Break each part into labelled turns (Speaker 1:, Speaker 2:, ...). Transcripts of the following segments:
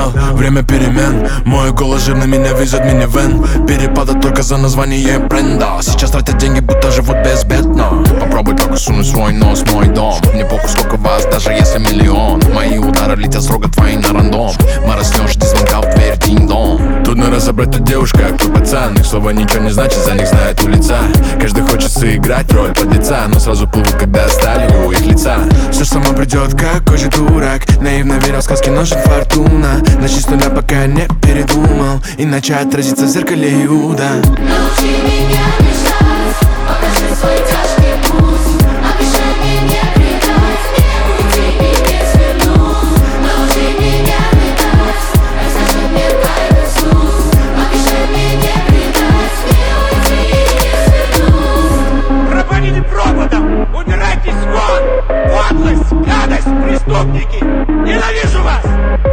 Speaker 1: время перемен. Мой голос жирный, меня везет минивэн. Перепады только за название бренда. Сейчас тратят деньги, будто живут безбедно. Попробуй только сунуть свой нос в мой дом. Мне похуй, сколько вас, даже если миллион. Мои удары летят строго твои на рандом. Морознешь, жди звонка в дверь, динь-дон. Трудно разобрать, тут девушка, а кто пацан. Их слова ничего не значит, за них знает улица. Каждый хочет сыграть роль подлеца, но сразу плывут, когда стали у их лица. Все само придет, какой же дурак. Наивно верил в сказки, но жизнь фортуна. Начни с нуля, пока не передумал, иначе отразится в зеркале Иуда.
Speaker 2: Научи меня мечтать, покажи свой тяжкий путь. Обещай мне не предать, не уйти и не свернуть. Научи меня летать, расскажи мне тайны снов. Обещай мне не предать, не уйти и не свернуть.
Speaker 3: Пропадите пропадом, убирайтесь вон! Подлость, гадость, преступники! Ненавижу вас!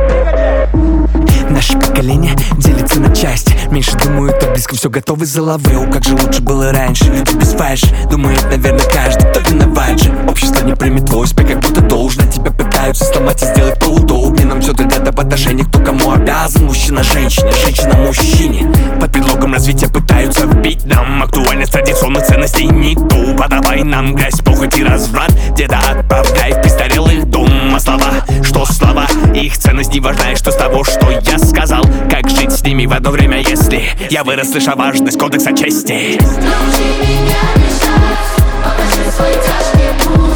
Speaker 4: Наше поколение делится на части. Меньше думают, так близко все готовы за лавы. О, как же лучше было раньше. Люди без фальши, думает, наверное, каждый, кто виноват же. Общество не примет твой успех, как будто должно. Тебя пытаются сломать и сделать поудобнее. Нам все говорят об отношениях, кто кому обязан. Мужчина женщине, женщина мужчине. Под предлогом развития пытаются вбить нам актуальность традиционных ценностей не ту. Подавай нам грязь, похоть и разврат. Деда отправляй в престарелых дом. А слова, что слова, их ценность не важна. И что с того, что я сказал, как жить с ними в одно время, если я вырос, слыша важность кодекса чести.
Speaker 2: Научи меня мечтать, покажи свой тяжкий путь.